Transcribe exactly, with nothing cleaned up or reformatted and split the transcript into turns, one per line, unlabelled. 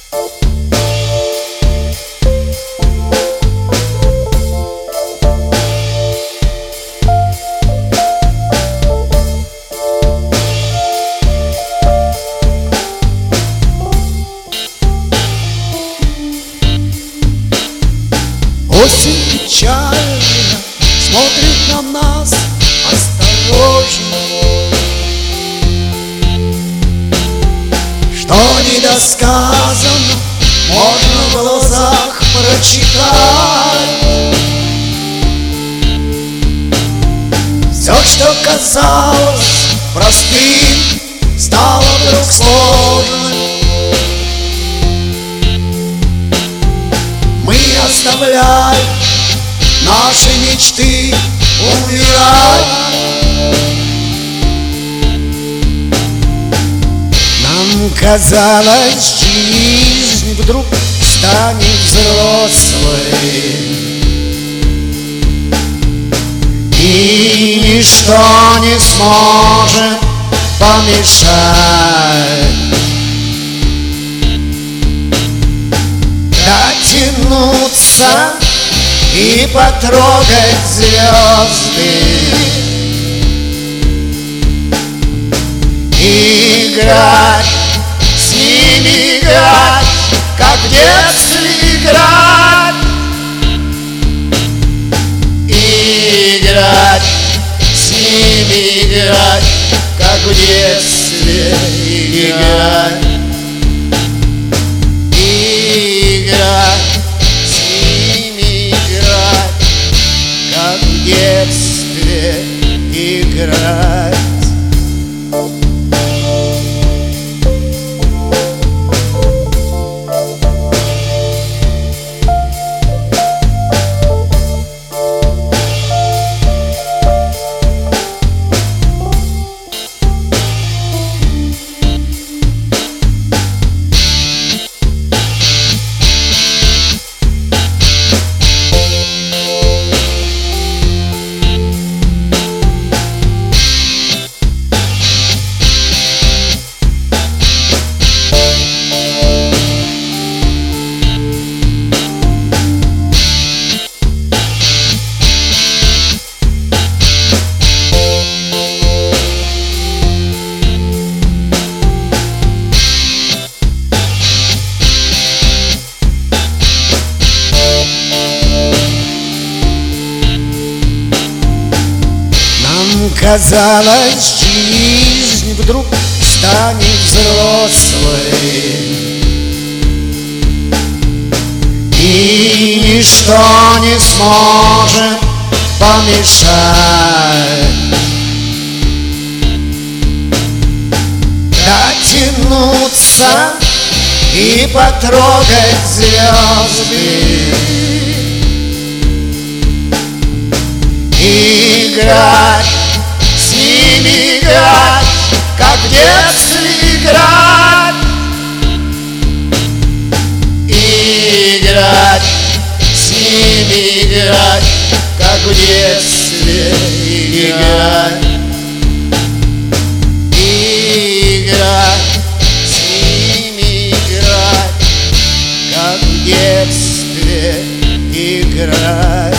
Осень печально смотрит на нас осторожно. Что недосказано, можно в глазах прочитать. Все, что казалось простым, стало вдруг сложным. Мы оставляем наши мечты умирать. Нам казалось, жизнь вдруг станет взрослой, и ничто не сможет помешать дотянуться и потрогать звезды, играть с ними, играть, как в детстве играть, играть с ними, играть, как в детстве играть, играть с ними, играть, как в детстве играть. Казалось, жизнь вдруг станет взрослой, и ничто не сможет помешать дотянуться и потрогать звезды, играть с ними, играть, как в детстве играть, играть с ними, играть, как в детстве играть, играть с ними, играть, как в детстве играть.